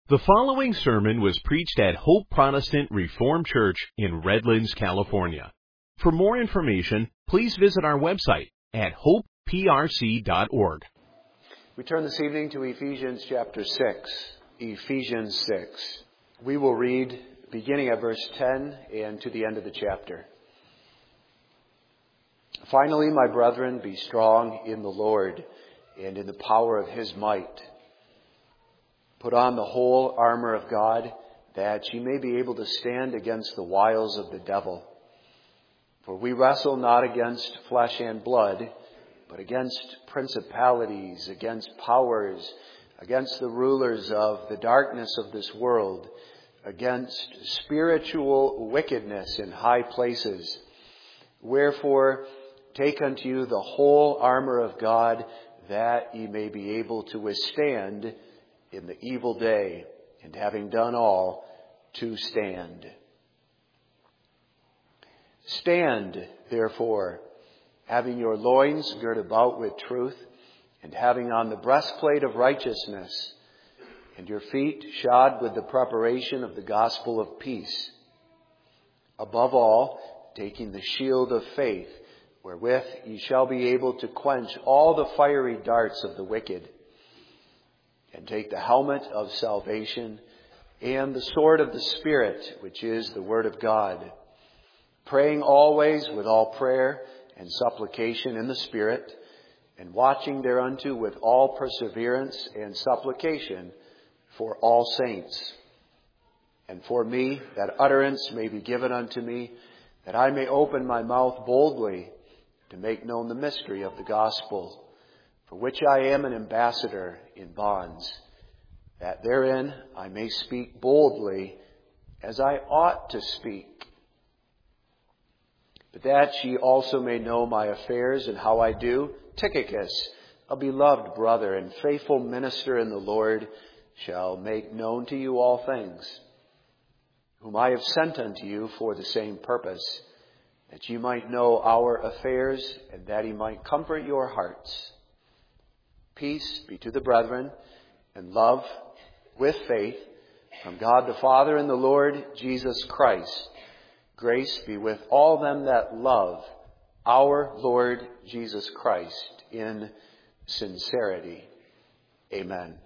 The following sermon was preached at Hope Protestant Reformed Church in Redlands, California. For more information, please visit our website at hopeprc.org. We turn this evening to Ephesians chapter 6. Ephesians 6. We will read beginning at verse 10 and to the end of the chapter. Finally, my brethren, be strong in the Lord and in the power of His might. Put on the whole armor of God, that ye may be able to stand against the wiles of the devil. For we wrestle not against flesh and blood, but against principalities, against powers, against the rulers of the darkness of this world, against spiritual wickedness in high places. Wherefore, take unto you the whole armor of God, that ye may be able to withstand in the evil day, and having done all, to stand. Stand, therefore, having your loins girt about with truth, and having on the breastplate of righteousness, and your feet shod with the preparation of the gospel of peace. Above all, taking the shield of faith, wherewith ye shall be able to quench all the fiery darts of the wicked. And take the helmet of salvation and the sword of the Spirit, which is the Word of God, praying always with all prayer and supplication in the Spirit, and watching thereunto with all perseverance and supplication for all saints. And for me, that utterance may be given unto me, that I may open my mouth boldly to make known the mystery of the gospel, for which I am an ambassador in bonds, that therein I may speak boldly as I ought to speak. But that ye also may know my affairs and how I do, Tychicus, a beloved brother and faithful minister in the Lord, shall make known to you all things, whom I have sent unto you for the same purpose, that ye might know our affairs, and that he might comfort your hearts. Peace be to the brethren, and love with faith, from God the Father and the Lord Jesus Christ. Grace be with all them that love our Lord Jesus Christ in sincerity. Amen.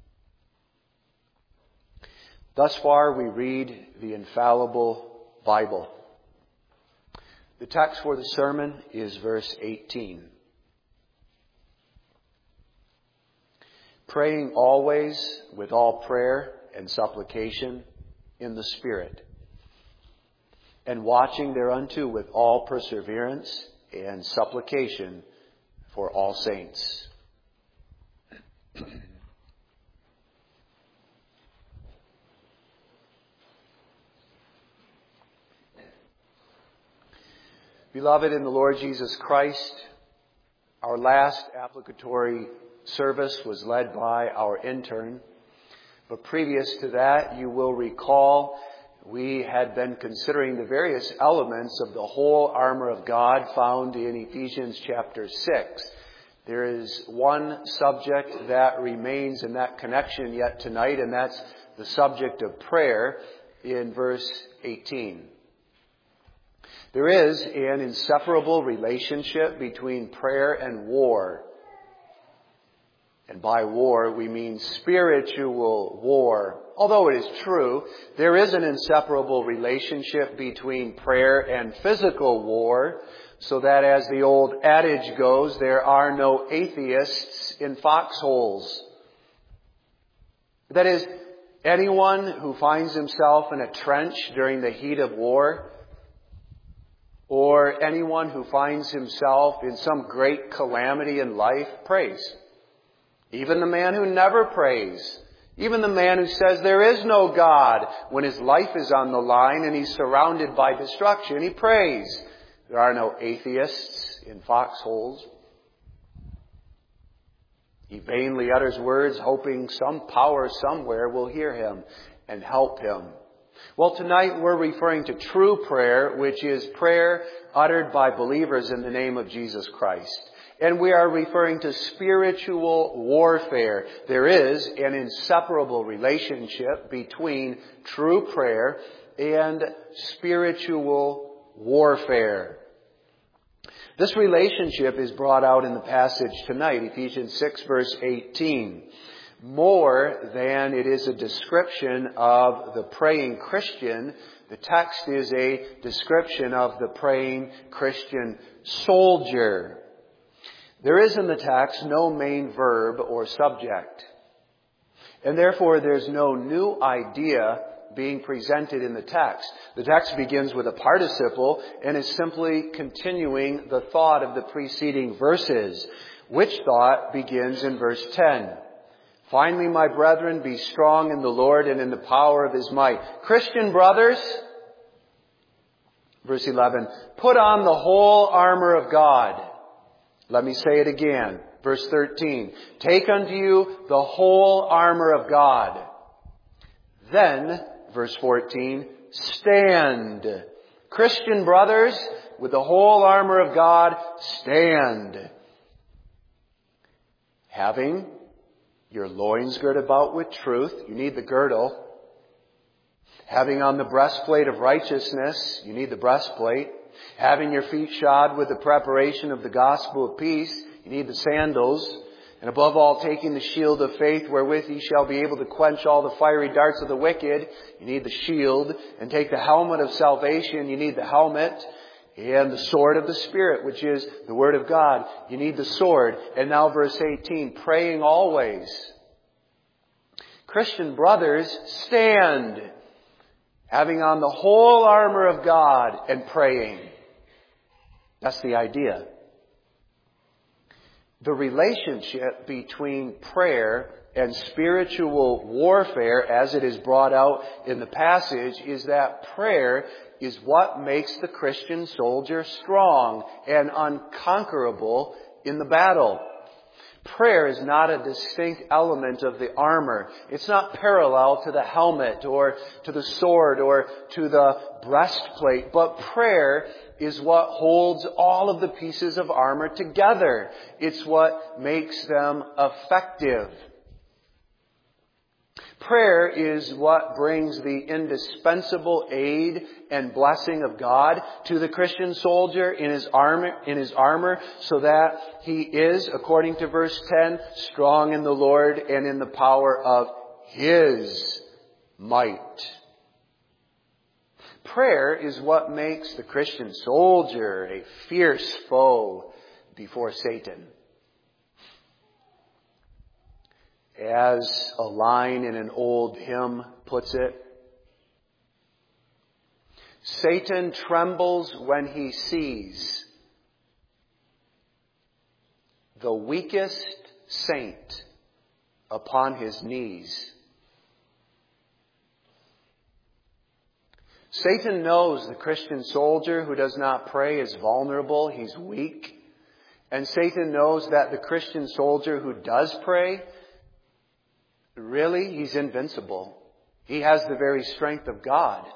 Thus far we read the infallible Bible. The text for the sermon is verse 18. Praying always with all prayer and supplication in the Spirit, and watching thereunto with all perseverance and supplication for all saints. Beloved in the Lord Jesus Christ, our last applicatory service was led by our intern. But previous to that, you will recall we had been considering the various elements of the whole armor of God found in Ephesians chapter 6. There is one subject that remains in that connection yet tonight, and that's the subject of prayer in verse 18. There is an inseparable relationship between prayer and war. And by war, we mean spiritual war. Although it is true, there is an inseparable relationship between prayer and physical war, so that as the old adage goes, there are no atheists in foxholes. That is, anyone who finds himself in a trench during the heat of war, or anyone who finds himself in some great calamity in life, prays. Even the man who never prays, even the man who says there is no God, when his life is on the line and he's surrounded by destruction, he prays. There are no atheists in foxholes. He vainly utters words, hoping some power somewhere will hear him and help him. Well, tonight we're referring to true prayer, which is prayer uttered by believers in the name of Jesus Christ. And we are referring to spiritual warfare. There is an inseparable relationship between true prayer and spiritual warfare. This relationship is brought out in the passage tonight, Ephesians 6 verse 18. More than it is a description of the praying Christian, the text is a description of the praying Christian soldier. There is in the text no main verb or subject. And therefore there's no new idea being presented in the text. The text begins with a participle and is simply continuing the thought of the preceding verses, which thought begins in verse 10. Finally, my brethren, be strong in the Lord and in the power of His might. Christian brothers, verse 11, put on the whole armor of God. Let me say it again. Verse 13, take unto you the whole armor of God. Then, verse 14, stand. Christian brothers, with the whole armor of God, stand. Having your loins girt about with truth, you need the girdle. Having on the breastplate of righteousness, you need the breastplate. Having your feet shod with the preparation of the gospel of peace, you need the sandals. And above all, taking the shield of faith, wherewith ye shall be able to quench all the fiery darts of the wicked, you need the shield. And take the helmet of salvation, you need the helmet. And the sword of the Spirit, which is the Word of God, you need the sword. And now verse 18, praying always. Christian brothers, stand, having on the whole armor of God and praying. That's the idea. The relationship between prayer and spiritual warfare, as it is brought out in the passage, is that prayer is what makes the Christian soldier strong and unconquerable in the battle. Prayer is not a distinct element of the armor. It's not parallel to the helmet or to the sword or to the breastplate. But prayer is what holds all of the pieces of armor together. It's what makes them effective. Prayer is what brings the indispensable aid and blessing of God to the Christian soldier in his armor, so that he is, according to verse 10, strong in the Lord and in the power of His might. Prayer is what makes the Christian soldier a fierce foe before Satan. As a line in an old hymn puts it, Satan trembles when he sees the weakest saint upon his knees. Satan knows the Christian soldier who does not pray is vulnerable, he's weak. And Satan knows that the Christian soldier who does pray, really, he's invincible. He has the very strength of God.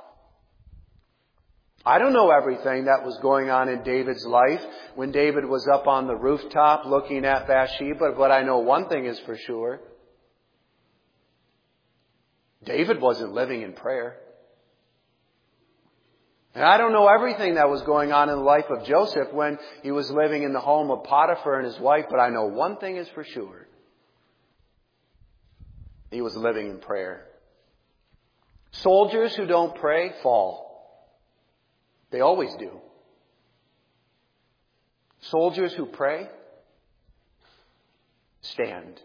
I don't know everything that was going on in David's life when David was up on the rooftop looking at Bathsheba, but I know one thing is for sure. David wasn't living in prayer. And I don't know everything that was going on in the life of Joseph when he was living in the home of Potiphar and his wife, but I know one thing is for sure. He was living in prayer. Soldiers who don't pray fall. They always do. Soldiers who pray stand.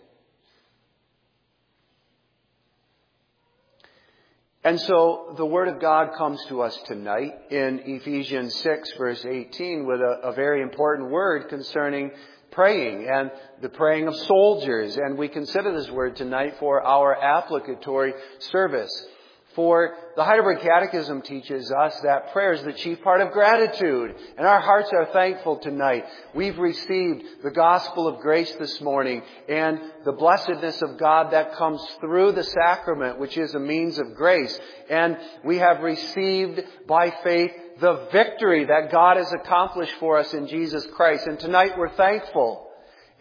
And so the Word of God comes to us tonight in Ephesians 6 verse 18 with a very important word concerning praying and the praying of soldiers. And we consider this word tonight for our applicatory service. For the Heidelberg Catechism teaches us that prayer is the chief part of gratitude. And our hearts are thankful tonight. We've received the gospel of grace this morning and the blessedness of God that comes through the sacrament, which is a means of grace. And we have received by faith the victory that God has accomplished for us in Jesus Christ. And tonight we're thankful.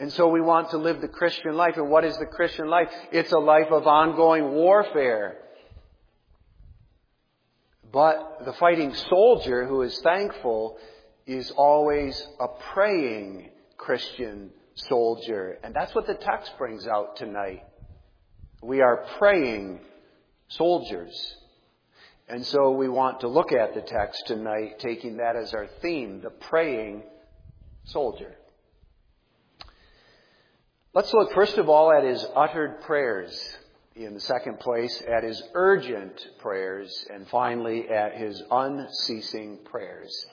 And so we want to live the Christian life. And what is the Christian life? It's a life of ongoing warfare. But the fighting soldier who is thankful is always a praying Christian soldier. And that's what the text brings out tonight. We are praying soldiers. And so we want to look at the text tonight, taking that as our theme, the praying soldier. Let's look first of all at his uttered prayers. In the second place, at his urgent prayers. And finally, at his unceasing prayers.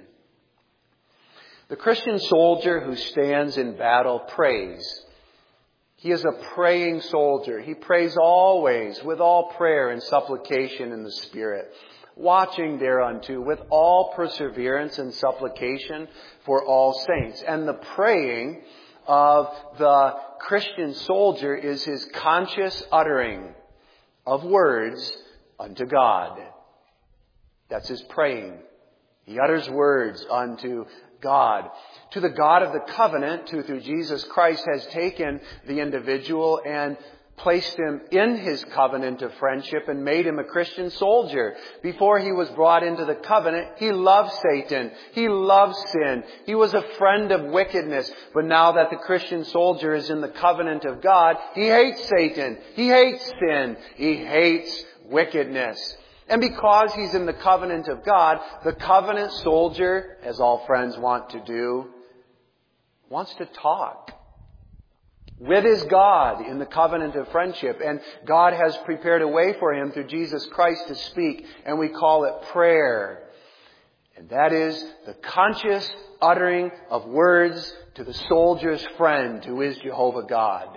The Christian soldier who stands in battle prays. He is a praying soldier. He prays always with all prayer and supplication in the Spirit, watching thereunto with all perseverance and supplication for all saints. And the praying of the Christian soldier is his conscious uttering of words unto God. That's his praying. He utters words unto God. To the God of the covenant, who through Jesus Christ has taken the individual and placed him in his covenant of friendship and made him a Christian soldier. Before he was brought into the covenant, he loved Satan. He loved sin. He was a friend of wickedness. But now that the Christian soldier is in the covenant of God, he hates Satan. He hates sin. He hates wickedness. And because he's in the covenant of God, the covenant soldier, as all friends want to do, wants to talk with his God in the covenant of friendship. And God has prepared a way for him through Jesus Christ to speak, and we call it prayer. And that is the conscious uttering of words to the soldier's friend, who is Jehovah God.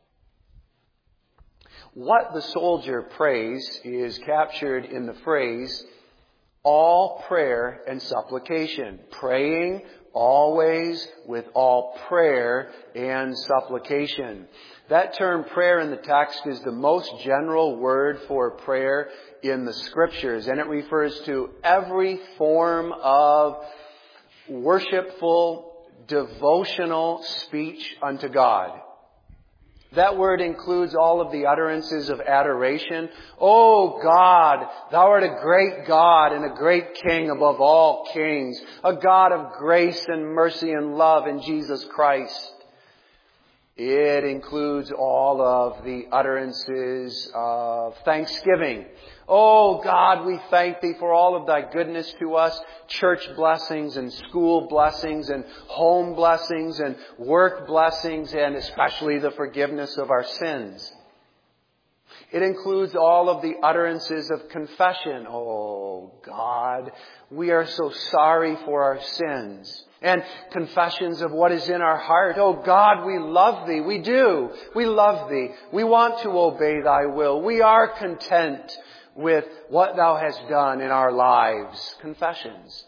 What the soldier prays is captured in the phrase, all prayer and supplication. Praying always with all prayer and supplication. That term prayer in the text is the most general word for prayer in the Scriptures, and it refers to every form of worshipful, devotional speech unto God. That word includes all of the utterances of adoration. Oh God, thou art a great God and a great King above all kings, a God of grace and mercy and love in Jesus Christ. It includes all of the utterances of thanksgiving. Oh God, we thank Thee for all of Thy goodness to us. Church blessings and school blessings and home blessings and work blessings, and especially the forgiveness of our sins. It includes all of the utterances of confession. Oh God, we are so sorry for our sins. And confessions of what is in our heart. Oh God, we love Thee. We do. We love Thee. We want to obey Thy will. We are content with what Thou hast done in our lives. Confessions.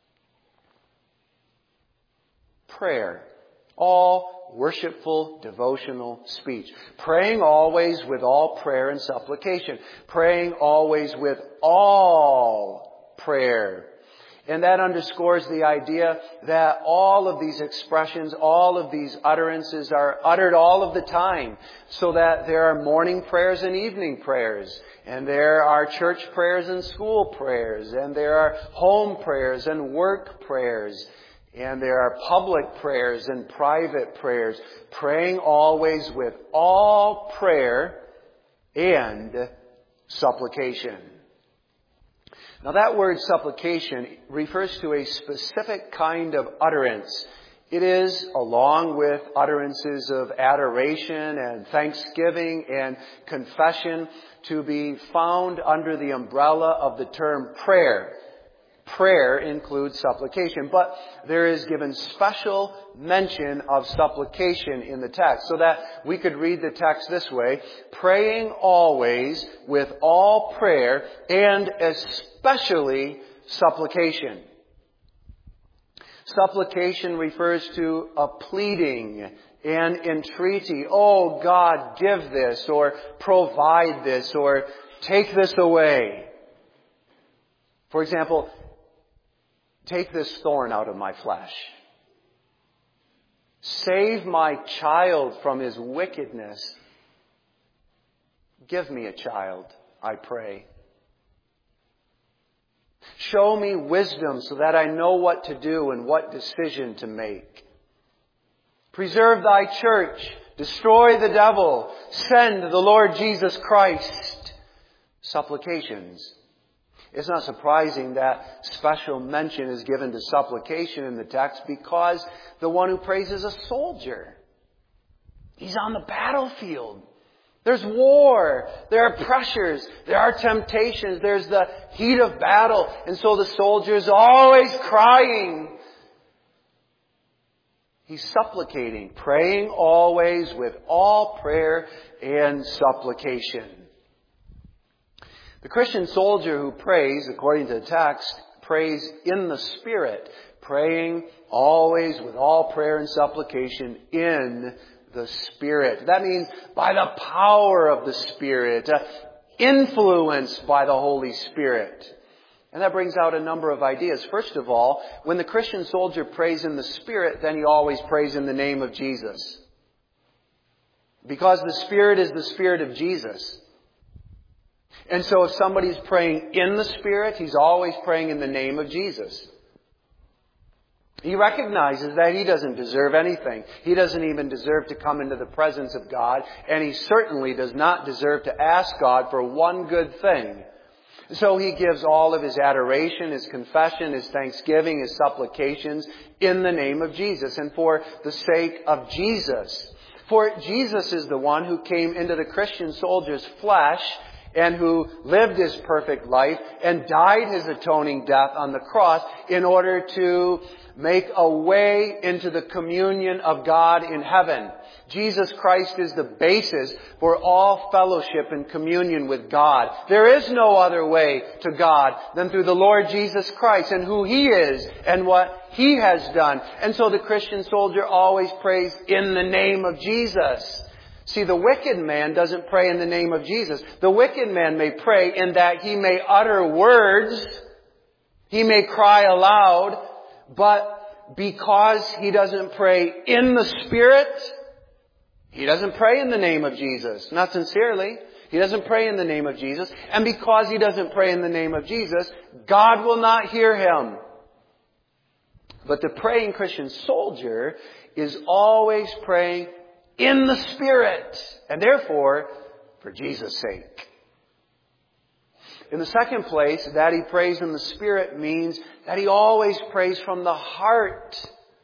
Prayer. All worshipful, devotional speech. Praying always with all prayer and supplication. Praying always with all prayer. And that underscores the idea that all of these expressions, all of these utterances are uttered all of the time, so that there are morning prayers and evening prayers, and there are church prayers and school prayers, and there are home prayers and work prayers, and there are public prayers and private prayers, praying always with all prayer and supplication. Now that word supplication refers to a specific kind of utterance. It is, along with utterances of adoration and thanksgiving and confession, to be found under the umbrella of the term prayer. Prayer includes supplication, but there is given special mention of supplication in the text, so that we could read the text this way: praying always with all prayer and especially supplication. Supplication refers to a pleading and entreaty. Oh God, give this, or provide this, or take this away. For example, take this thorn out of my flesh. Save my child from his wickedness. Give me a child, I pray. Show me wisdom so that I know what to do and what decision to make. Preserve thy church. Destroy the devil. Send the Lord Jesus Christ. Supplications. It's not surprising that special mention is given to supplication in the text because the one who prays is a soldier. He's on the battlefield. There's war. There are pressures. There are temptations. There's the heat of battle. And so the soldier is always crying. He's supplicating, praying always with all prayer and supplication. The Christian soldier who prays, according to the text, prays in the Spirit, praying always with all prayer and supplication in the Spirit. That means by the power of the Spirit, influenced by the Holy Spirit. And that brings out a number of ideas. First of all, when the Christian soldier prays in the Spirit, then he always prays in the name of Jesus. Because the Spirit is the Spirit of Jesus. And so if somebody's praying in the Spirit, he's always praying in the name of Jesus. He recognizes that he doesn't deserve anything. He doesn't even deserve to come into the presence of God. And he certainly does not deserve to ask God for one good thing. So he gives all of his adoration, his confession, his thanksgiving, his supplications in the name of Jesus and for the sake of Jesus. For Jesus is the one who came into the Christian soldier's flesh and who lived his perfect life and died his atoning death on the cross in order to make a way into the communion of God in heaven. Jesus Christ is the basis for all fellowship and communion with God. There is no other way to God than through the Lord Jesus Christ and who He is and what He has done. And so the Christian soldier always prays in the name of Jesus. See, the wicked man doesn't pray in the name of Jesus. The wicked man may pray in that he may utter words, he may cry aloud, but because he doesn't pray in the Spirit, he doesn't pray in the name of Jesus. Not sincerely. He doesn't pray in the name of Jesus. And because he doesn't pray in the name of Jesus, God will not hear him. But the praying Christian soldier is always praying in the Spirit, and therefore, for Jesus' sake. In the second place, that he prays in the Spirit means that he always prays from the heart.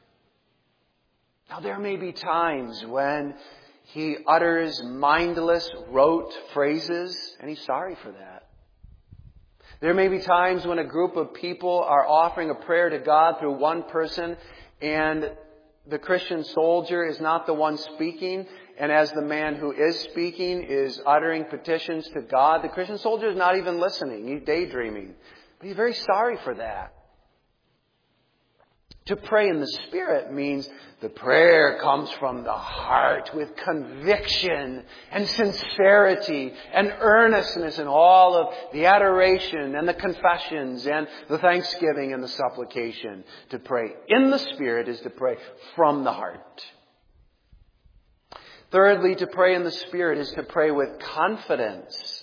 Now, there may be times when he utters mindless, rote phrases, and he's sorry for that. There may be times when a group of people are offering a prayer to God through one person, and the Christian soldier is not the one speaking, and as the man who is speaking is uttering petitions to God, the Christian soldier is not even listening. He's daydreaming. But he's very sorry for that. To pray in the Spirit means the prayer comes from the heart with conviction and sincerity and earnestness and all of the adoration and the confessions and the thanksgiving and the supplication. To pray in the Spirit is to pray from the heart. Thirdly, to pray in the Spirit is to pray with confidence.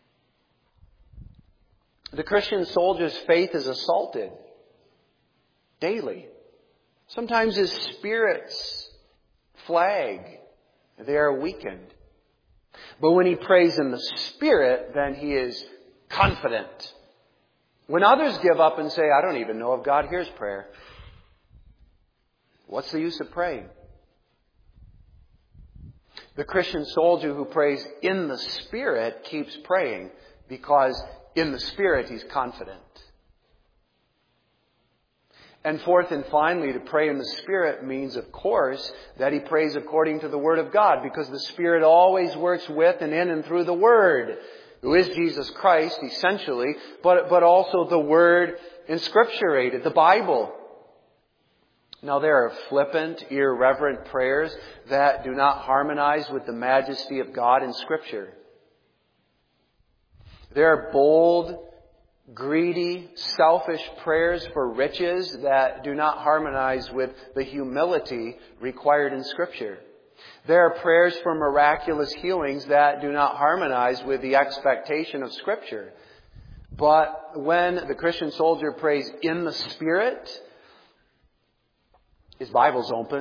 The Christian soldier's faith is assaulted daily. Sometimes his spirits flag. They are weakened. But when he prays in the Spirit, then he is confident. When others give up and say, I don't even know if God hears prayer, what's the use of praying? The Christian soldier who prays in the Spirit keeps praying because in the Spirit he's confident. And fourth and finally, to pray in the Spirit means, of course, that he prays according to the Word of God, because the Spirit always works with and in and through the Word, who is Jesus Christ, essentially, but also the Word inscripturated, the Bible. Now, there are flippant, irreverent prayers that do not harmonize with the majesty of God in Scripture. There are bold, greedy, selfish prayers for riches that do not harmonize with the humility required in Scripture. There are prayers for miraculous healings that do not harmonize with the expectation of Scripture. But when the Christian soldier prays in the Spirit, his Bible's open.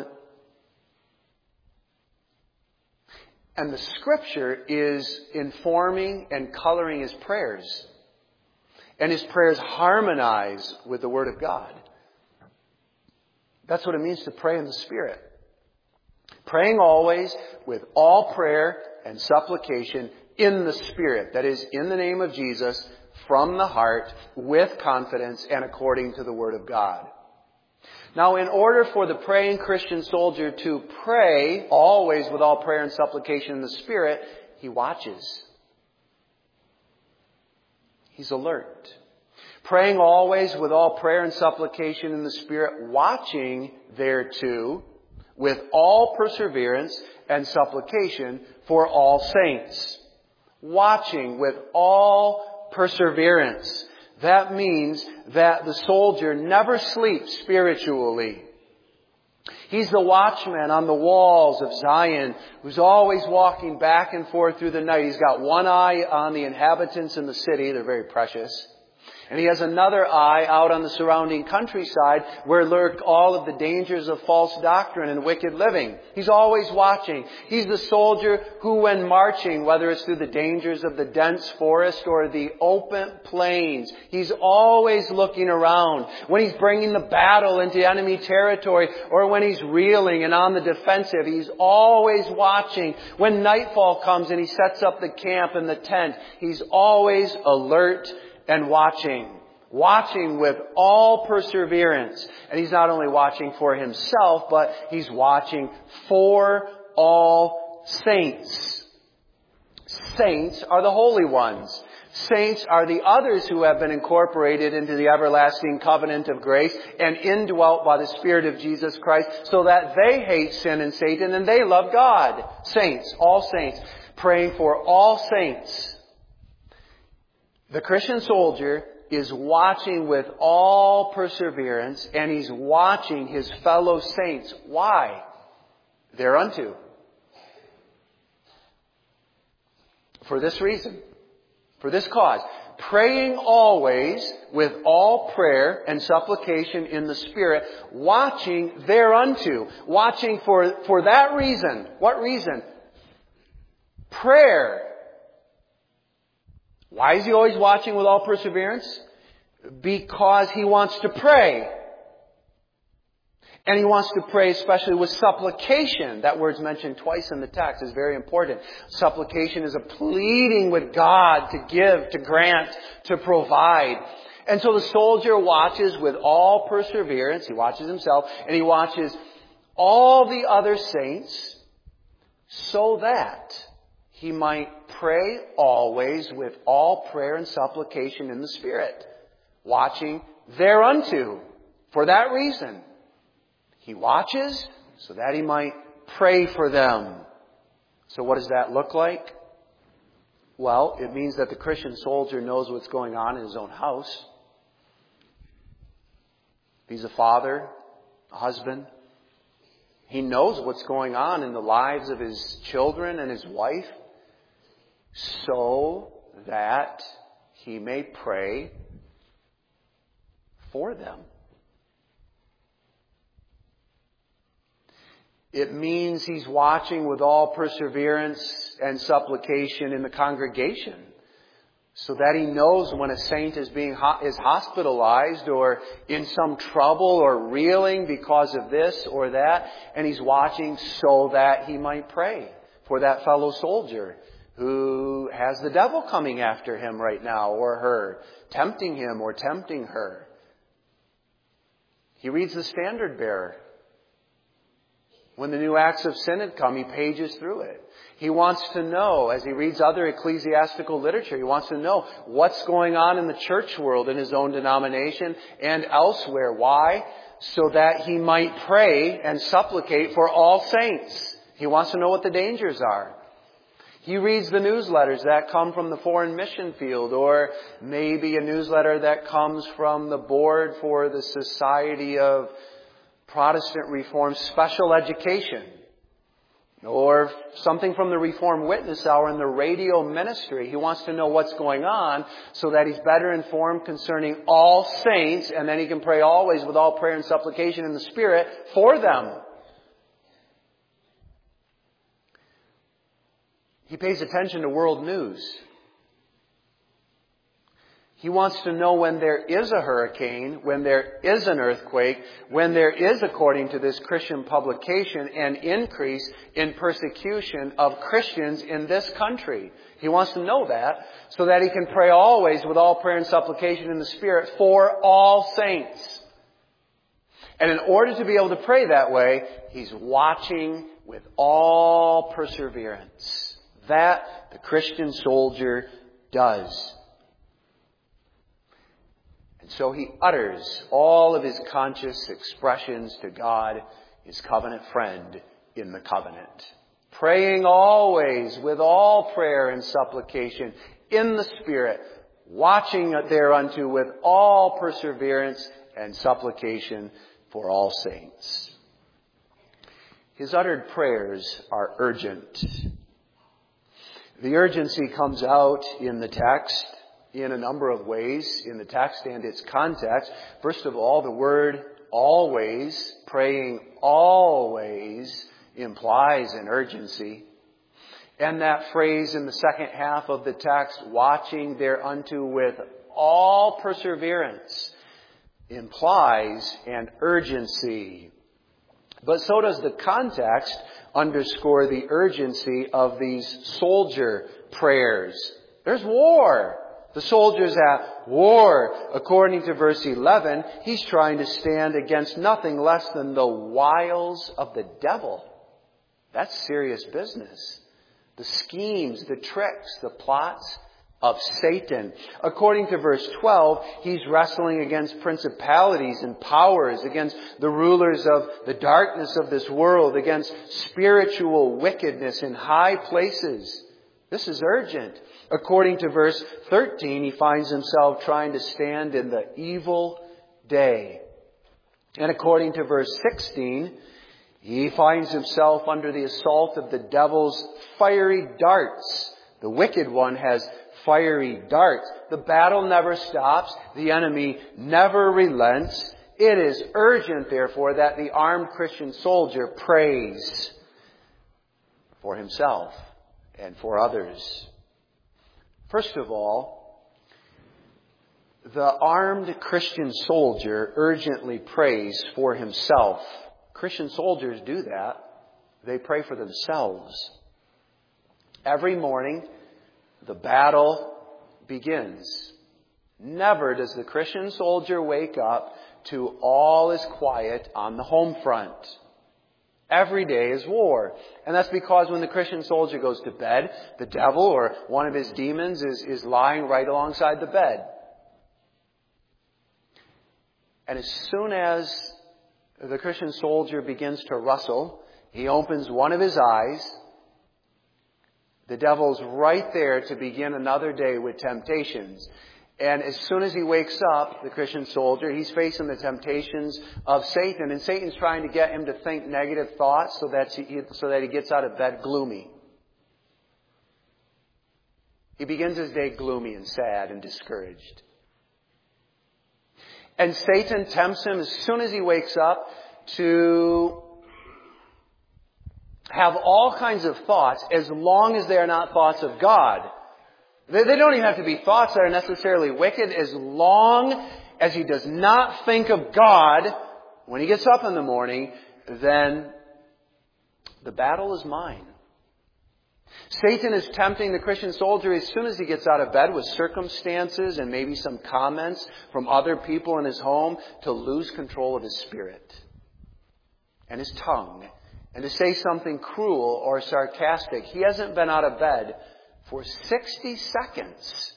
And the Scripture is informing and coloring his prayers. And his prayers harmonize with the Word of God. That's what it means to pray in the Spirit. Praying always with all prayer and supplication in the Spirit. That is, in the name of Jesus, from the heart, with confidence, and according to the Word of God. Now, in order for the praying Christian soldier to pray always with all prayer and supplication in the Spirit, he watches. He's alert. Praying always with all prayer and supplication in the Spirit, watching thereto with all perseverance and supplication for all saints. Watching with all perseverance. That means that the soldier never sleeps spiritually. He's the watchman on the walls of Zion who's always walking back and forth through the night. He's got one eye on the inhabitants in the city. They're very precious. And he has another eye out on the surrounding countryside where lurk all of the dangers of false doctrine and wicked living. He's always watching. He's the soldier who, when marching, whether it's through the dangers of the dense forest or the open plains, he's always looking around. When he's bringing the battle into enemy territory or when he's reeling and on the defensive, he's always watching. When nightfall comes and he sets up the camp and the tent, he's always alert and watching with all perseverance. And he's not only watching for himself, but he's watching for all saints. Saints are the holy ones. Saints are the others who have been incorporated into the everlasting covenant of grace and indwelt by the Spirit of Jesus Christ so that they hate sin and Satan and they love God. Saints, all saints. Praying for all saints. The Christian soldier is watching with all perseverance, and he's watching his fellow saints. Why? Thereunto. For this reason. For this cause. Praying always with all prayer and supplication in the Spirit, watching thereunto. Watching for that reason. What reason? Prayer. Why is he always watching with all perseverance? Because he wants to pray. And he wants to pray especially with supplication. That word's mentioned twice in the text. Is very important. Supplication is a pleading with God to give, to grant, to provide. And so the soldier watches with all perseverance. He watches himself and he watches all the other saints so that he might pray always with all prayer and supplication in the Spirit. Watching thereunto. For that reason. He watches so that he might pray for them. So what does that look like? Well, it means that the Christian soldier knows what's going on in his own house. If he's a father, a husband, he knows what's going on in the lives of his children and his wife, so that he may pray for them. It means he's watching with all perseverance and supplication in the congregation, so that he knows when a saint is is hospitalized or in some trouble or reeling because of this or that, and he's watching so that he might pray for that fellow soldier who has the devil coming after him right now or her, tempting him or tempting her. He reads the Standard Bearer. When the new acts of sin had come, he pages through it. He wants to know, as he reads other ecclesiastical literature, he wants to know what's going on in the church world in his own denomination and elsewhere. Why? So that he might pray and supplicate for all saints. He wants to know what the dangers are. He reads the newsletters that come from the foreign mission field, or maybe a newsletter that comes from the board for the Society of Protestant Reformed Special Education, or something from the Reformed Witness Hour in the radio ministry. He wants to know what's going on so that he's better informed concerning all saints, and then he can pray always with all prayer and supplication in the Spirit for them. He pays attention to world news. He wants to know when there is a hurricane, when there is an earthquake, when there is, according to this Christian publication, an increase in persecution of Christians in this country. He wants to know that so that he can pray always with all prayer and supplication in the Spirit for all saints. And in order to be able to pray that way, he's watching with all perseverance. That the Christian soldier does. And so he utters all of his conscious expressions to God, his covenant friend in the covenant. Praying always with all prayer and supplication in the Spirit, watching thereunto with all perseverance and supplication for all saints. His uttered prayers are urgent. The urgency comes out in the text in a number of ways, in the text and its context. First of all, the word always, praying always, implies an urgency. And that phrase in the second half of the text, watching thereunto with all perseverance, implies an urgency. But so does the context underscore the urgency of these soldier prayers. There's war. The soldier's at war. According to verse 11, he's trying to stand against nothing less than the wiles of the devil. That's serious business. The schemes, the tricks, the plots of Satan. According to verse 12, he's wrestling against principalities and powers, against the rulers of the darkness of this world, against spiritual wickedness in high places. This is urgent. According to verse 13, he finds himself trying to stand in the evil day. And according to verse 16, he finds himself under the assault of the devil's fiery darts. The wicked one has fiery darts. The battle never stops. The enemy never relents. It is urgent, therefore, that the armed Christian soldier prays for himself and for others. First of all, the armed Christian soldier urgently prays for himself. Christian soldiers do that. They pray for themselves. Every morning, the battle begins. Never does the Christian soldier wake up to all is quiet on the home front. Every day is war. And that's because when the Christian soldier goes to bed, the devil or one of his demons is lying right alongside the bed. And as soon as the Christian soldier begins to rustle, he opens one of his eyes. The devil's right there to begin another day with temptations. And as soon as he wakes up, the Christian soldier, he's facing the temptations of Satan. And Satan's trying to get him to think negative thoughts so that he gets out of bed gloomy. He begins his day gloomy and sad and discouraged. And Satan tempts him as soon as he wakes up to have all kinds of thoughts as long as they are not thoughts of God. They don't even have to be thoughts that are necessarily wicked, as long as he does not think of God when he gets up in the morning, then the battle is mine. Satan is tempting the Christian soldier as soon as he gets out of bed with circumstances and maybe some comments from other people in his home to lose control of his spirit and his tongue and to say something cruel or sarcastic. He hasn't been out of bed for 60 seconds.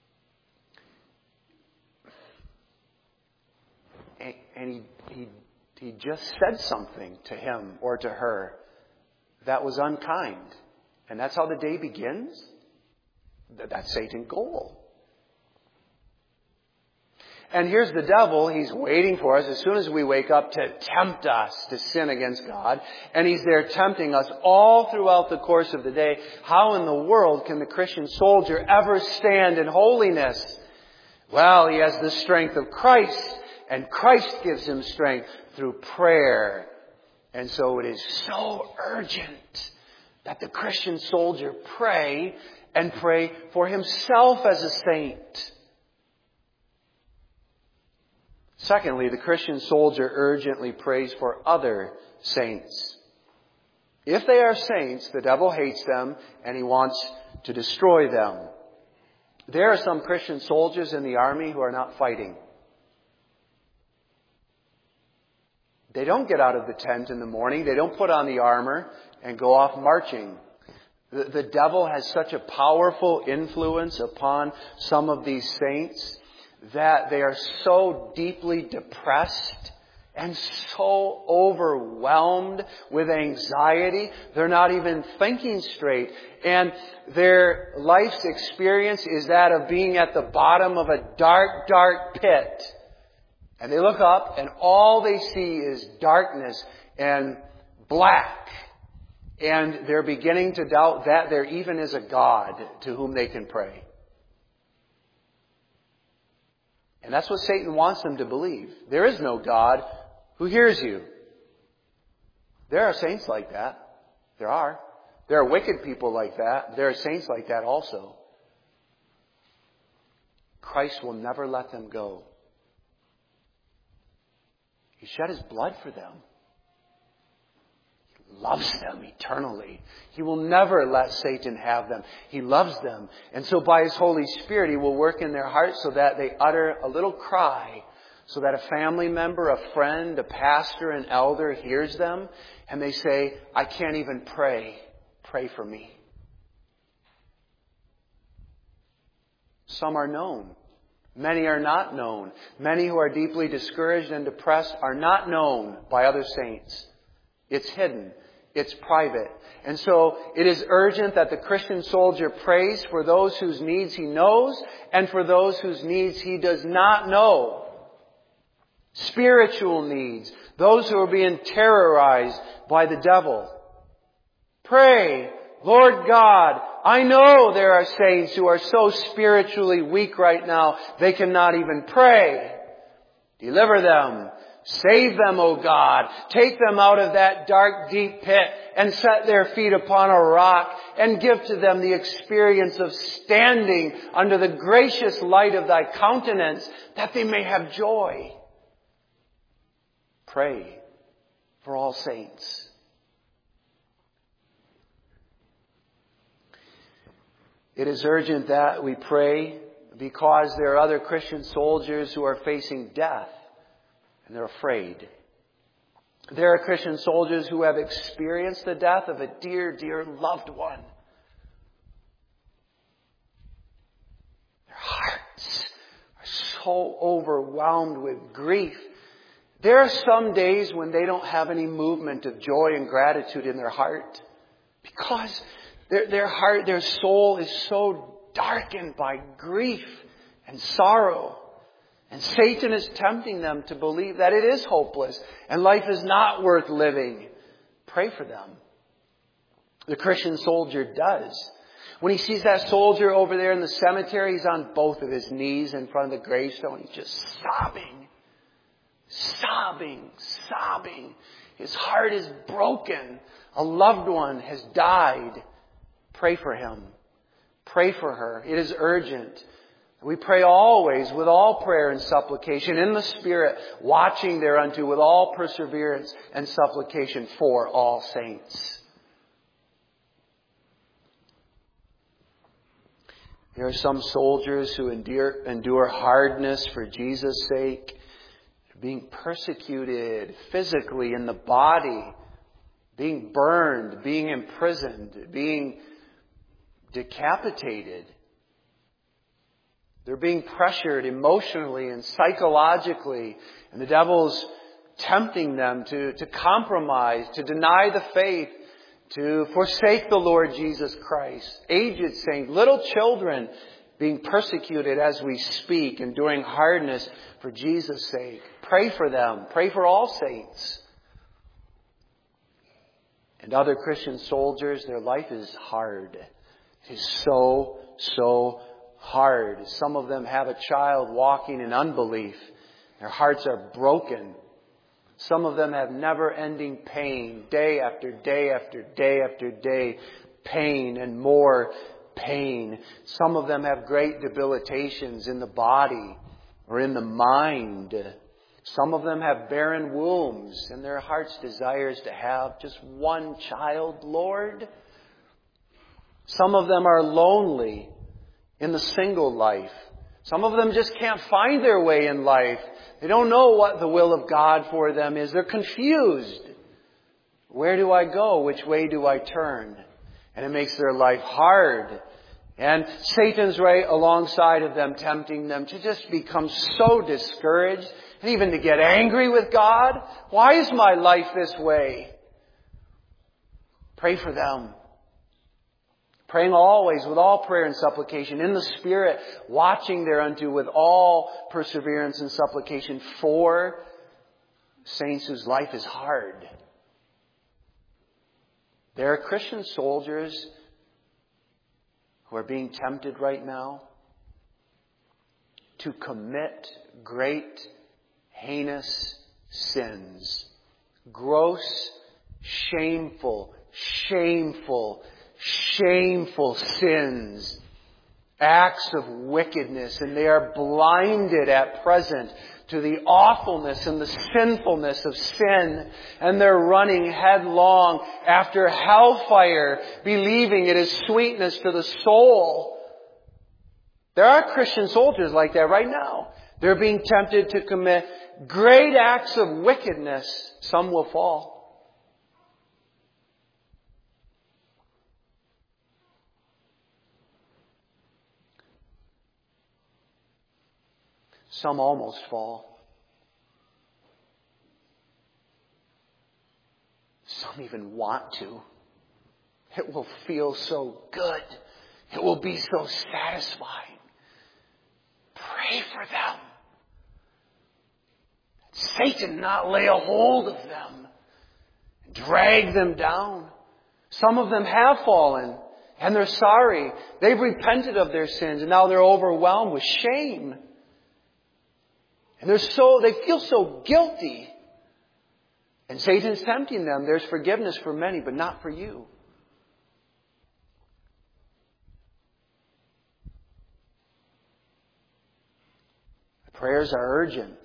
And he he just said something to him or to her that was unkind. And that's how the day begins? That's Satan's goal. And here's the devil. He's waiting for us as soon as we wake up to tempt us to sin against God. And he's there tempting us all throughout the course of the day. How in the world can the Christian soldier ever stand in holiness? Well, he has the strength of Christ, and Christ gives him strength through prayer. And so it is so urgent that the Christian soldier pray and pray for himself as a saint. Secondly, the Christian soldier urgently prays for other saints. If they are saints, the devil hates them and he wants to destroy them. There are some Christian soldiers in the army who are not fighting. They don't get out of the tent in the morning. They don't put on the armor and go off marching. The devil has such a powerful influence upon some of these saints that they are so deeply depressed and so overwhelmed with anxiety, they're not even thinking straight. And their life's experience is that of being at the bottom of a dark, dark pit. And they look up and all they see is darkness and black. And they're beginning to doubt that there even is a God to whom they can pray. And that's what Satan wants them to believe. There is no God who hears you. There are saints like that. There are. There are wicked people like that. There are saints like that also. Christ will never let them go. He shed his blood for them. He loves them eternally. He will never let Satan have them. He loves them. And so by his Holy Spirit, he will work in their hearts so that they utter a little cry, so that a family member, a friend, a pastor, an elder hears them, and they say, I can't even pray. Pray for me. Some are known. Many are not known. Many who are deeply discouraged and depressed are not known by other saints. It's hidden. It's private. And so it is urgent that the Christian soldier prays for those whose needs he knows and for those whose needs he does not know. Spiritual needs. Those who are being terrorized by the devil. Pray, Lord God, I know there are saints who are so spiritually weak right now they cannot even pray. Deliver them. Save them, O God. Take them out of that dark, deep pit and set their feet upon a rock and give to them the experience of standing under the gracious light of thy countenance that they may have joy. Pray for all saints. It is urgent that we pray because there are other Christian soldiers who are facing death and they're afraid. There are Christian soldiers who have experienced the death of a dear, dear loved one. Their hearts are so overwhelmed with grief. There are some days when they don't have any movement of joy and gratitude in their heart because their heart, their soul is so darkened by grief and sorrow. And Satan is tempting them to believe that it is hopeless and life is not worth living. Pray for them. The Christian soldier does. When he sees that soldier over there in the cemetery, he's on both of his knees in front of the gravestone. He's just sobbing. Sobbing. Sobbing. His heart is broken. A loved one has died. Pray for him. Pray for her. It is urgent. We pray always with all prayer and supplication in the Spirit, watching thereunto with all perseverance and supplication for all saints. There are some soldiers who endure hardness for Jesus' sake, being persecuted physically in the body, being burned, being imprisoned, being decapitated. They're being pressured emotionally and psychologically. And the devil's tempting them to compromise, to deny the faith, to forsake the Lord Jesus Christ. Aged saints, little children being persecuted as we speak, enduring hardness for Jesus' sake. Pray for them. Pray for all saints. And other Christian soldiers, their life is hard. It is so hard. Some of them have a child walking in unbelief. Their hearts are broken. Some of them have never-ending pain, day after day after day after day. Pain and more pain. Some of them have great debilitations in the body or in the mind. Some of them have barren wombs, and their heart's desires to have just one child, Lord. Some of them are lonely in the single life. Some of them just can't find their way in life. They don't know what the will of God for them is. They're confused. Where do I go? Which way do I turn? And it makes their life hard. And Satan's right alongside of them, tempting them to just become so discouraged and even to get angry with God. Why is my life this way? Pray for them. Praying always with all prayer and supplication in the Spirit, watching thereunto with all perseverance and supplication for saints whose life is hard. There are Christian soldiers who are being tempted right now to commit great, heinous sins. Gross, shameful sins. Acts of wickedness. And they are blinded at present to the awfulness and the sinfulness of sin. And they're running headlong after hellfire, believing it is sweetness to the soul. There are Christian soldiers like that right now. They're being tempted to commit great acts of wickedness. Some will fall. Some almost fall. Some even want to. It will feel so good. It will be so satisfying. Pray for them. Satan not lay a hold of them. Drag them down. Some of them have fallen and they're sorry. They've repented of their sins and now they're overwhelmed with shame. And they feel so guilty. And Satan's tempting them. There's forgiveness for many, but not for you. The prayers are urgent.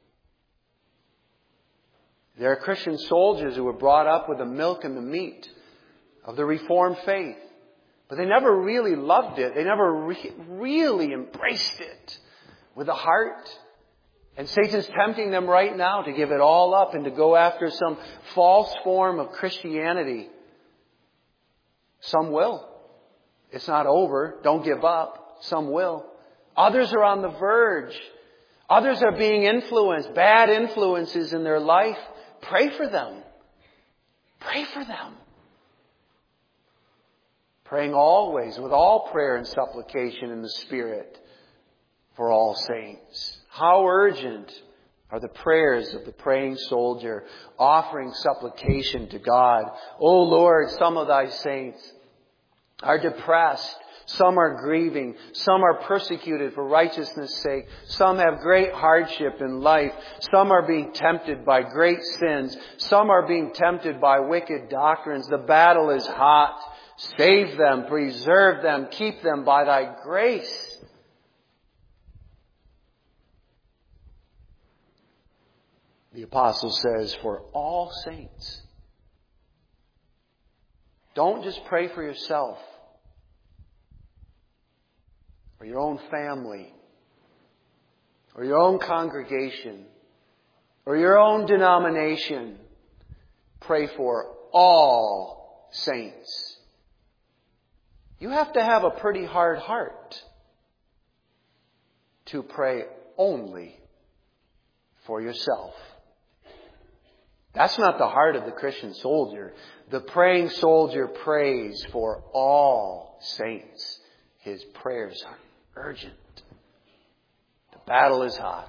There are Christian soldiers who were brought up with the milk and the meat of the Reformed faith. But they never really loved it. They never really embraced it with a heart. And Satan's tempting them right now to give it all up and to go after some false form of Christianity. Some will. It's not over. Don't give up. Some will. Others are on the verge. Others are being influenced. Bad influences in their life. Pray for them. Pray for them. Praying always with all prayer and supplication in the Spirit for all saints. How urgent are the prayers of the praying soldier, offering supplication to God. O Lord, some of thy saints are depressed. Some are grieving. Some are persecuted for righteousness' sake. Some have great hardship in life. Some are being tempted by great sins. Some are being tempted by wicked doctrines. The battle is hot. Save them, preserve them, keep them by thy grace. The apostle says, for all saints. Don't just pray for yourself or your own family or your own congregation or your own denomination. Pray for all saints. You have to have a pretty hard heart to pray only for yourself. That's not the heart of the Christian soldier. The praying soldier prays for all saints. His prayers are urgent. The battle is hot.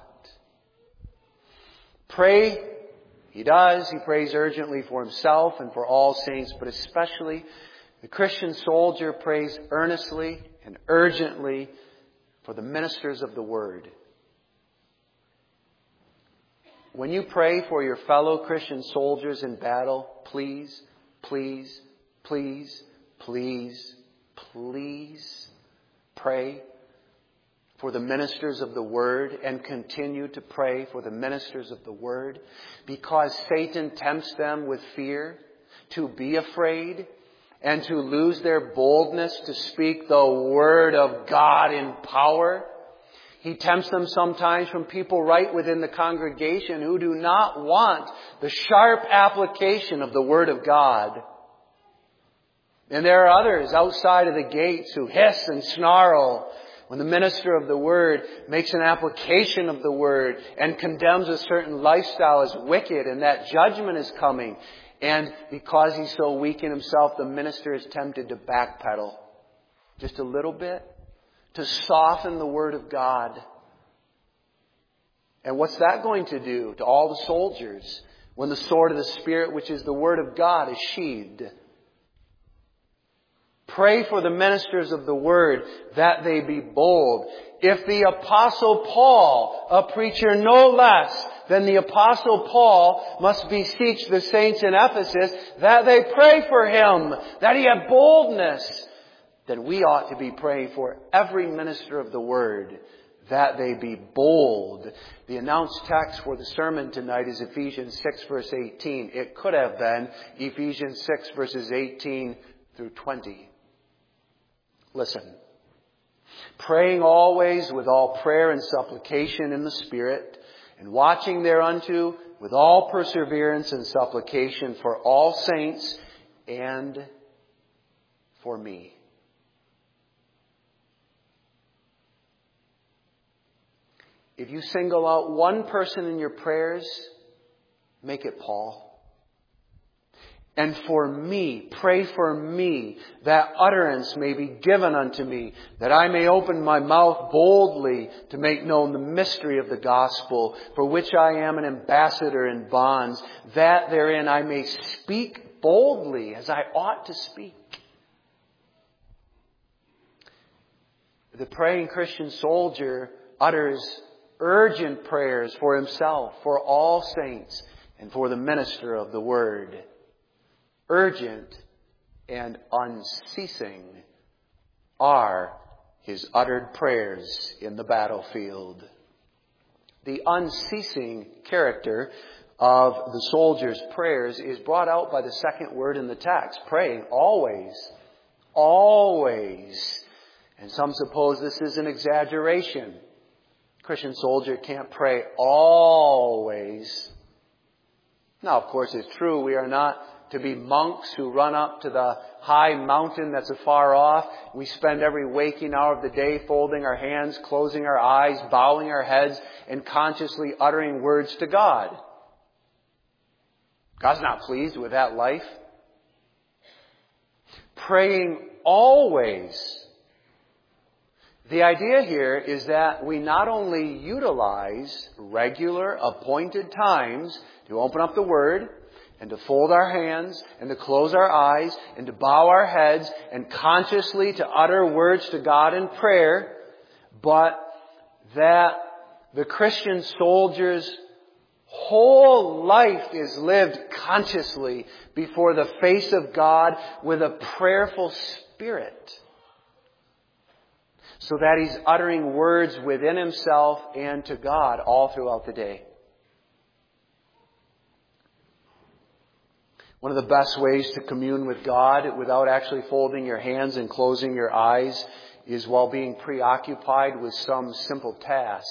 Pray, he does. He prays urgently for himself and for all saints, but especially the Christian soldier prays earnestly and urgently for the ministers of the Word. When you pray for your fellow Christian soldiers in battle, please, please, please, please, please pray for the ministers of the Word, and continue to pray for the ministers of the Word, because Satan tempts them with fear to be afraid and to lose their boldness to speak the Word of God in power. He tempts them sometimes from people right within the congregation who do not want the sharp application of the Word of God. And there are others outside of the gates who hiss and snarl when the minister of the Word makes an application of the Word and condemns a certain lifestyle as wicked and that judgment is coming. And because he's so weak in himself, the minister is tempted to backpedal just a little bit, to soften the Word of God. And what's that going to do to all the soldiers when the sword of the Spirit, which is the Word of God, is sheathed? Pray for the ministers of the Word that they be bold. If the Apostle Paul, a preacher no less than the Apostle Paul, must beseech the saints in Ephesus that they pray for him, that he have boldness, then we ought to be praying for every minister of the Word that they be bold. The announced text for the sermon tonight is Ephesians 6 verse 18. It could have been Ephesians 6 verses 18 through 20. Listen. Praying always with all prayer and supplication in the Spirit, and watching thereunto with all perseverance and supplication for all saints and for me. If you single out one person in your prayers, make it Paul. And for me, pray for me, that utterance may be given unto me, that I may open my mouth boldly to make known the mystery of the gospel, for which I am an ambassador in bonds, that therein I may speak boldly as I ought to speak. The praying Christian soldier utters urgent prayers for himself, for all saints, and for the minister of the Word. Urgent and unceasing are his uttered prayers in the battlefield. The unceasing character of the soldier's prayers is brought out by the second word in the text, praying always. Always. And some suppose this is an exaggeration. Christian soldier can't pray always. Now, of course, it's true we are not to be monks who run up to the high mountain that's afar off. We spend every waking hour of the day folding our hands, closing our eyes, bowing our heads, and consciously uttering words to God. God's not pleased with that life. Praying always. The idea here is that we not only utilize regular appointed times to open up the Word, and to fold our hands, and to close our eyes, and to bow our heads, and consciously to utter words to God in prayer, but that the Christian soldier's whole life is lived consciously before the face of God with a prayerful spirit, so that he's uttering words within himself and to God all throughout the day. One of the best ways to commune with God without actually folding your hands and closing your eyes is while being preoccupied with some simple task.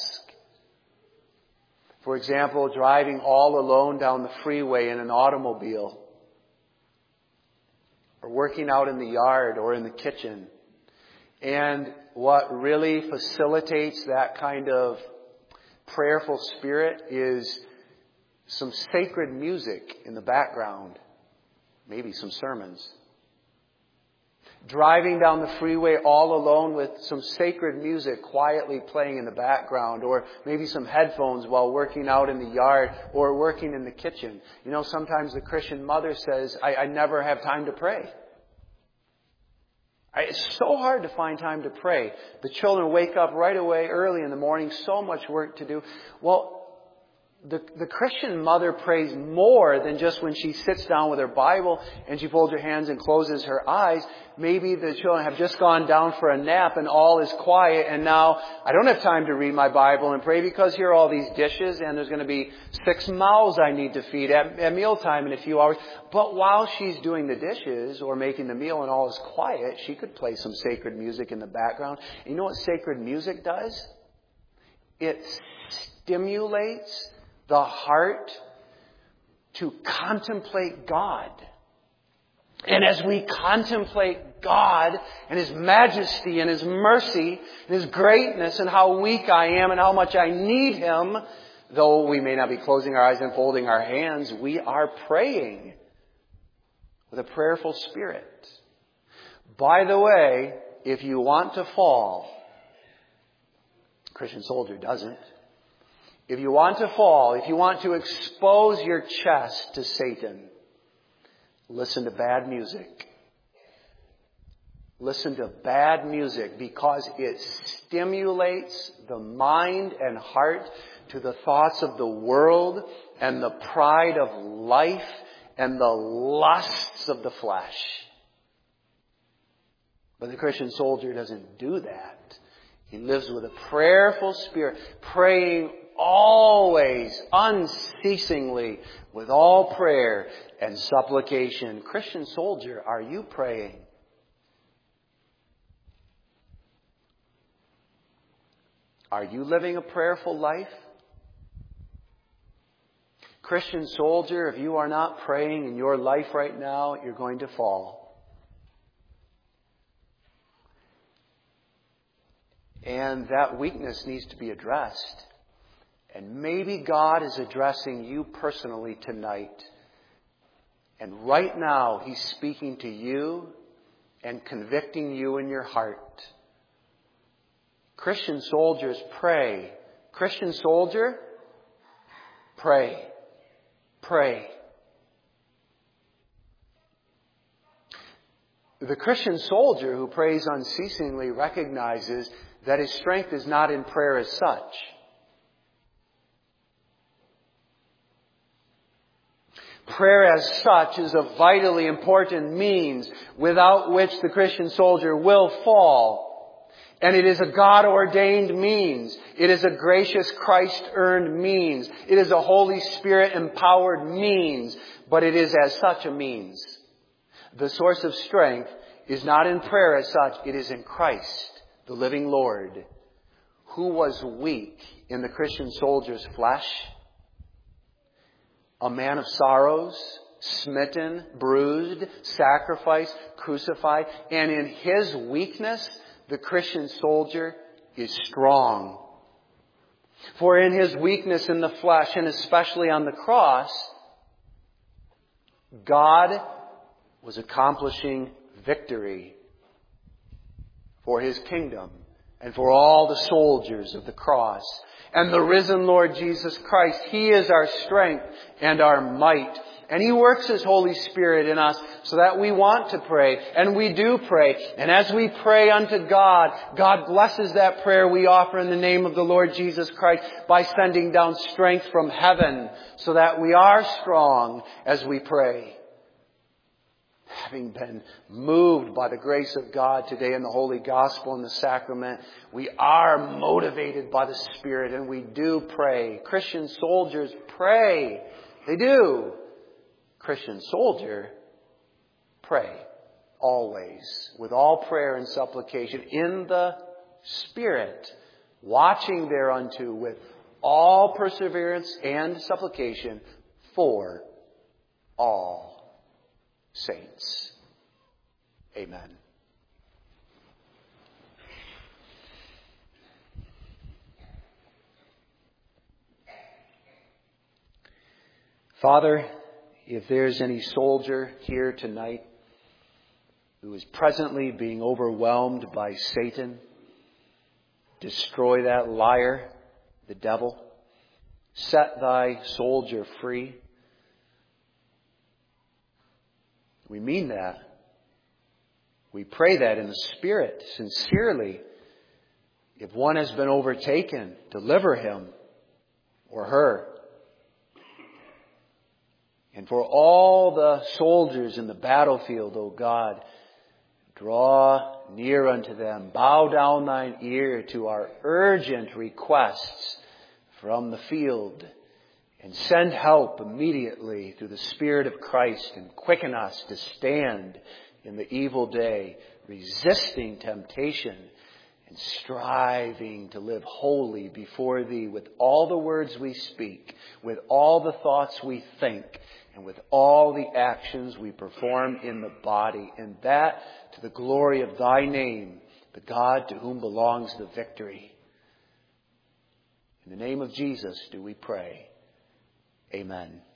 For example, driving all alone down the freeway in an automobile, or working out in the yard or in the kitchen. And what really facilitates that kind of prayerful spirit is some sacred music in the background, maybe some sermons. Driving down the freeway all alone with some sacred music quietly playing in the background, or maybe some headphones while working out in the yard or working in the kitchen. You know, sometimes the Christian mother says, I never have time to pray. It's so hard to find time to pray. The children wake up right away early in the morning, so much work to do. Well, the Christian mother prays more than just when she sits down with her Bible and she folds her hands and closes her eyes. Maybe the children have just gone down for a nap and all is quiet, and now I don't have time to read my Bible and pray because here are all these dishes and there's going to be 6 mouths I need to feed at mealtime in a few hours. But while she's doing the dishes or making the meal and all is quiet, she could play some sacred music in the background. And you know what sacred music does? It stimulates the heart to contemplate God. And as we contemplate God and His majesty and His mercy and His greatness and how weak I am and how much I need Him, though we may not be closing our eyes and folding our hands, we are praying with a prayerful spirit. By the way, if you want to fall, Christian soldier doesn't. If you want to fall, if you want to expose your chest to Satan, listen to bad music. Listen to bad music because it stimulates the mind and heart to the thoughts of the world and the pride of life and the lusts of the flesh. But the Christian soldier doesn't do that. He lives with a prayerful spirit, praying always, unceasingly, with all prayer and supplication. Christian soldier, are you praying? Are you living a prayerful life? Christian soldier, if you are not praying in your life right now, you're going to fall. And that weakness needs to be addressed. And maybe God is addressing you personally tonight. And right now, He's speaking to you and convicting you in your heart. Christian soldiers, pray. Christian soldier, pray. Pray. The Christian soldier who prays unceasingly recognizes that his strength is not in prayer as such. Prayer as such is a vitally important means without which the Christian soldier will fall. And it is a God-ordained means. It is a gracious Christ-earned means. It is a Holy Spirit-empowered means. But it is as such a means. The source of strength is not in prayer as such. It is in Christ, the living Lord, who was weak in the Christian soldier's flesh. A man of sorrows, smitten, bruised, sacrificed, crucified. And in His weakness, the Christian soldier is strong. For in His weakness in the flesh, and especially on the cross, God was accomplishing victory for His kingdom and for all the soldiers of the cross. And the risen Lord Jesus Christ, He is our strength and our might. And He works His Holy Spirit in us so that we want to pray. And we do pray. And as we pray unto God, God blesses that prayer we offer in the name of the Lord Jesus Christ by sending down strength from heaven so that we are strong as we pray. Having been moved by the grace of God today in the Holy Gospel and the Sacrament, we are motivated by the Spirit and we do pray. Christian soldiers pray. They do. Christian soldier, pray always with all prayer and supplication in the Spirit, watching thereunto with all perseverance and supplication for all saints. Amen. Father, if there's any soldier here tonight who is presently being overwhelmed by Satan, destroy that liar, the devil. Set thy soldier free. We mean that. We pray that in the Spirit, sincerely. If one has been overtaken, deliver him or her. And for all the soldiers in the battlefield, O God, draw near unto them. Bow down thine ear to our urgent requests from the field. And send help immediately through the Spirit of Christ and quicken us to stand in the evil day, resisting temptation and striving to live holy before Thee with all the words we speak, with all the thoughts we think, and with all the actions we perform in the body, and that to the glory of Thy name, the God to whom belongs the victory. In the name of Jesus do we pray. Amen.